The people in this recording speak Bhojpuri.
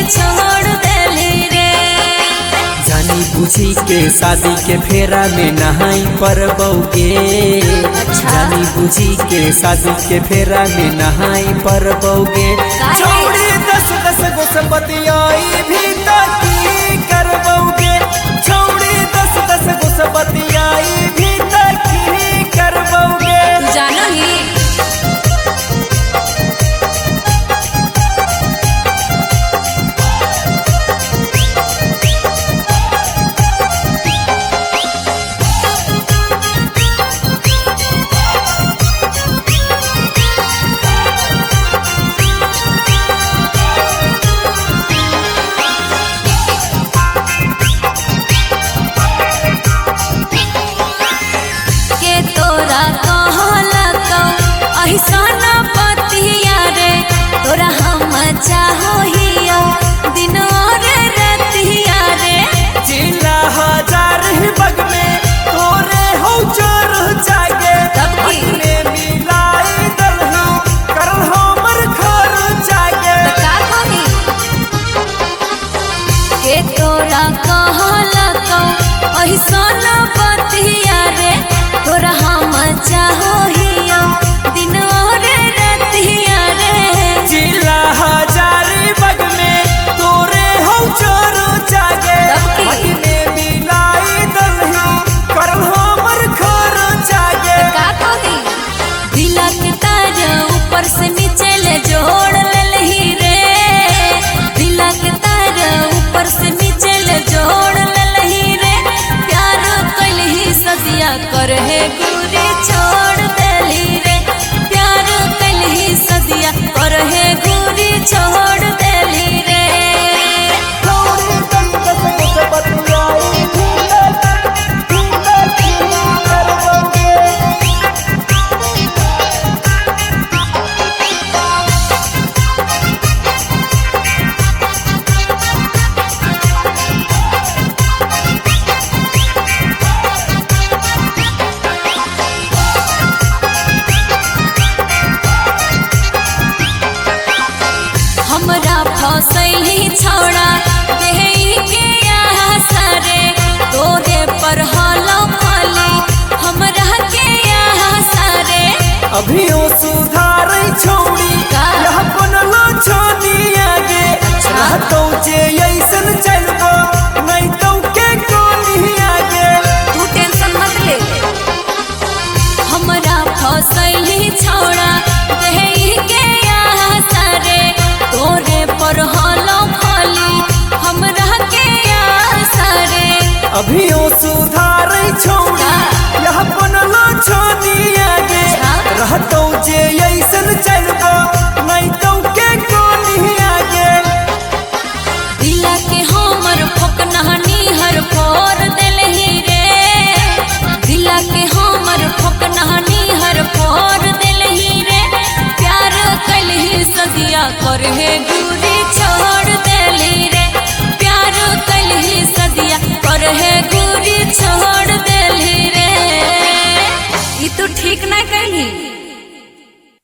छोड़ देली रे। जानी बुझी के शादी के फेरा में नहाई पर बउगे। जानी बुझी के शादी के फेरा में नहाई पर बउगे। छोड़ी 10 गो से बतियाई भी ताकी कर बउगे। छोड़ी 10 गो से बतियाई भी ताकी कर बउगे। जानो ही अहिसाना पतिया रे तोरा हम चाहो हिया दिन और रतिया रे। जिला हजार ही बग में तोरे हो चोर जागे। अपने मिलाई दलहू करल हमर घर जागे। का कही के तोरा कहला को अहिसाना पतिया रे तोरा हम चाहो हिया दिन और रतिया रे। जिला हजारी बग में तोरे हो चोर जागे। अपने मिलाई दलहू करल हमर घर जागे। का कही दिला के तार ऊपर से नीचे ले जोड़ ललही रे। दिला के तार ऊपर से नीचे ले जोड़ ललही रे। प्यार कलही सदिया करहे गुरी छोड़ देली रे। प्यार कलही सदिया करहे गुरी छोड़ देली रे। छोड़ी 10 गो से बतियाई भी ताकी कर बउगे। हमरा फसैली छोड़ा देही के यहाँ सारे तोरे पर हलो फली हमरा के यहाँ सारे। अभियो सुधार छोड़ी यह बनलो छोनी आगे। रहतो जे ऐसन चलबो नहीं तो के कोनी आगे। तू टेंशन मत ले हमरा फसैली छोड़ा देही के यहाँ सारे तोरे पर हलो फली हमरा के यहाँ सारे। अभियो सुधार छोड़ी यह बनलो छोनी आगे। रहतो जे ऐसन चलबो नहीं तो के कोनी आगे। दिला के हमर फकनहनी हर फोर देलही रे। दिला के हमर फकनहनी हर फोर देलही रे। प्यार कलही सदिया करहे गुरी छोड़ देली रे। प्यार कलही सदिया करहे गुरी छोड़ देली रे। ई तू ठीक ना कही।